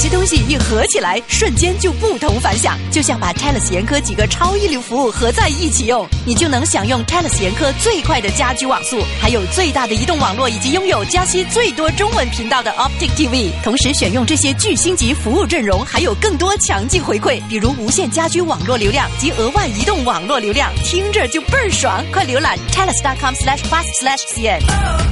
些东西一合起来，瞬间就不同凡响。就像把泰勒斯严科几个超一流服务合在一起用，你就能享用泰勒斯严科最快的家居网速，还有最大的移动网络，以及拥有加西最多中文频道的 Optic TV。同时选用这些巨星级服务阵容，还有更多强劲回馈，比如无线家居网络流量及额外移动网络流量，听着就倍儿爽！快浏览 telus.com/fast/cn。